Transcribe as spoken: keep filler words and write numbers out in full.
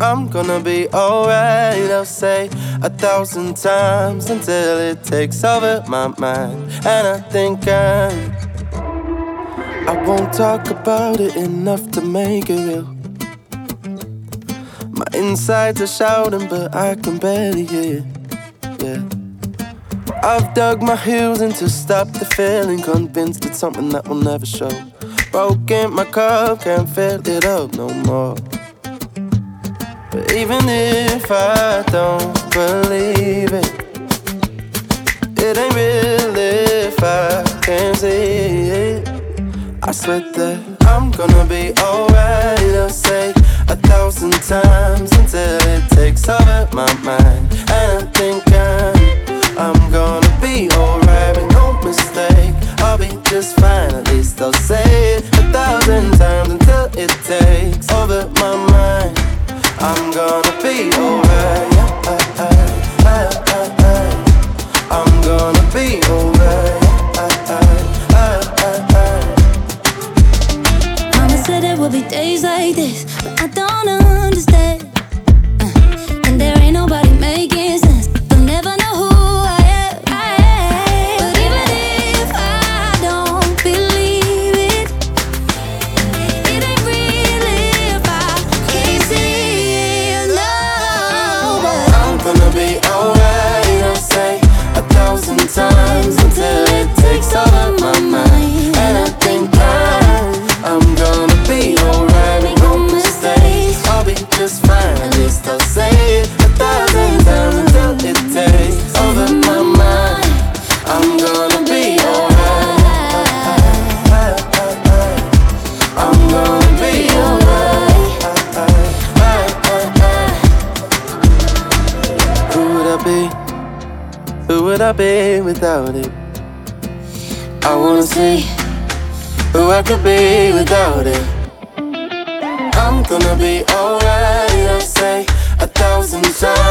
I'm gonna be alright, I'll say a thousand times until it takes over my mind. And I think I'm I won't talk about it enough to make it real. My insides are shouting, but I can barely hear. Yeah, I've dug my heels in to stop the feeling, convinced it's something that will never show. Broken my cup, can't fill it up no more. But even if I don't believe it, it ain't real if I can't see it. I swear that I'm gonna be alright, I'll say a thousand times until it takes over my mind. And I think I'm, I'm gonna be alright, make no mistake, I'll be just fine, at least I'll say it a thousand times until it takes over my mind. I'm gonna be alright, yeah, I, I, I, I, I'm gonna be alright, yeah, I, I, I, I. Mama said there will be days like this, but I don't understand. uh, And there ain't nobody making sense. They'll never know who I am, I am. But even if I don't believe it, it ain't real if I can't see it, no. But I'm gonna be alright, I'll say a thousand times until it takes over my mind. And I think I'm, I'm gonna be alright, make no mistakes, I'll be just fine, at least I'll say it a thousand times until it takes over my mind. I'm gonna be alright, I'm gonna be alright. Who would I be? Who would I be without it? I wanna see who I could be without it. I'm gonna be alright, I'll say a thousand times